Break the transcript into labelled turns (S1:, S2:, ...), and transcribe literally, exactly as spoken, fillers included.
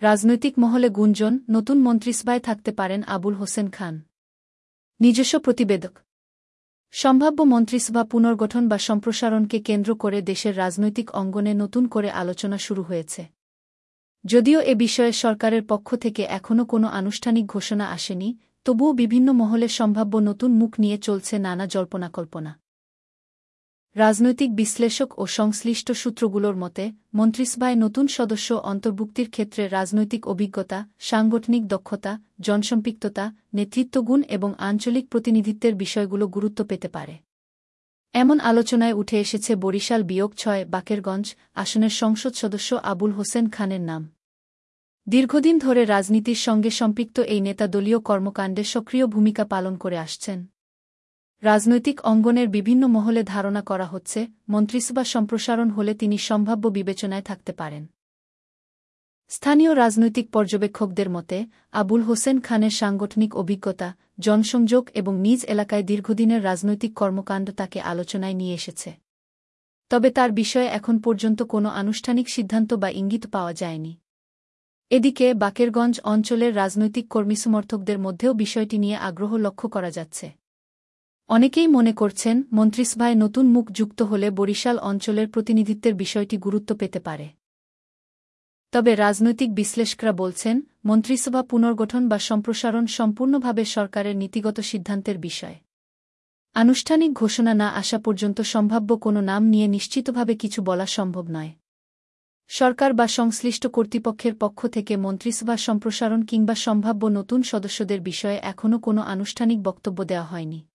S1: রাজনৈতিক মহলে গুঞ্জন, নতুন মন্ত্রিসভায় থাকতে পারেন আবুল হোসেন খান। নিজস্ব প্রতিবেদক। সম্ভাব্য মন্ত্রিসভা পুনর্গঠন বা সম্প্রসারণকে কেন্দ্র করে দেশের রাজনৈতিক অঙ্গনে নতুন করে আলোচনা শুরু হয়েছে। যদিও এ বিষয়ে সরকারের পক্ষ থেকে এখনও কোনো আনুষ্ঠানিক ঘোষণা আসেনি, তবুও বিভিন্ন মহলে সম্ভাব্য নতুন মুখ নিয়ে চলছে নানা জল্পনাকল্পনা। রাজনৈতিক বিশ্লেষক ও সংশ্লিষ্ট সূত্রগুলোর মতে, মন্ত্রিসভায় নতুন সদস্য অন্তর্ভুক্তির ক্ষেত্রে রাজনৈতিক অভিজ্ঞতা, সাংগঠনিক দক্ষতা, জনসম্পৃক্ততা, নেতৃত্বগুণ এবং আঞ্চলিক প্রতিনিধিত্বের বিষয়গুলো গুরুত্ব পেতে পারে। এমন আলোচনায় উঠে এসেছে বরিশাল বিয়োগ ছয় বাকেরগঞ্জ আসনের সংসদ সদস্য আবুল হোসেন খানের নাম। দীর্ঘদিন ধরে রাজনীতির সঙ্গে সম্পৃক্ত এই নেতা দলীয় কর্মকাণ্ডে সক্রিয় ভূমিকা পালন করে আসছেন। রাজনৈতিক অঙ্গনের বিভিন্ন মহলে ধারণা করা হচ্ছে, মন্ত্রিসভা সম্প্রসারণ হলে তিনি সম্ভাব্য বিবেচনায় থাকতে পারেন। স্থানীয় রাজনৈতিক পর্যবেক্ষকদের মতে, আবুল হোসেন খানের সাংগঠনিক অভিজ্ঞতা, জনসংযোগ এবং নিজ এলাকায় দীর্ঘদিনের রাজনৈতিক কর্মকাণ্ড তাকে আলোচনায় নিয়ে এসেছে। তবে তার বিষয়ে এখন পর্যন্ত কোনো আনুষ্ঠানিক সিদ্ধান্ত বা ইঙ্গিত পাওয়া যায়নি। এদিকে বাকেরগঞ্জ অঞ্চলের রাজনৈতিক কর্মী সমর্থকদের মধ্যেও বিষয়টি নিয়ে আগ্রহ লক্ষ্য করা যাচ্ছে। অনেকেই মনে করছেন, মন্ত্রিসভায় নতুন মুখ যুক্ত হলে বরিশাল অঞ্চলের প্রতিনিধিত্বের বিষয়টি গুরুত্ব পেতে পারে। তবে রাজনৈতিক বিশ্লেষকরা বলছেন, মন্ত্রিসভা পুনর্গঠন বা সম্প্রসারণ সম্পূর্ণভাবে সরকারের নীতিগত সিদ্ধান্তের বিষয়। আনুষ্ঠানিক ঘোষণা না আসা পর্যন্ত সম্ভাব্য কোনো নাম নিয়ে নিশ্চিতভাবে কিছু বলা সম্ভব নয়। সরকার বা সংশ্লিষ্ট কর্তৃপক্ষের পক্ষ থেকে মন্ত্রিসভা সম্প্রসারণ কিংবা সম্ভাব্য নতুন সদস্যদের বিষয়ে এখনও কোনো আনুষ্ঠানিক বক্তব্য দেওয়া হয়নি।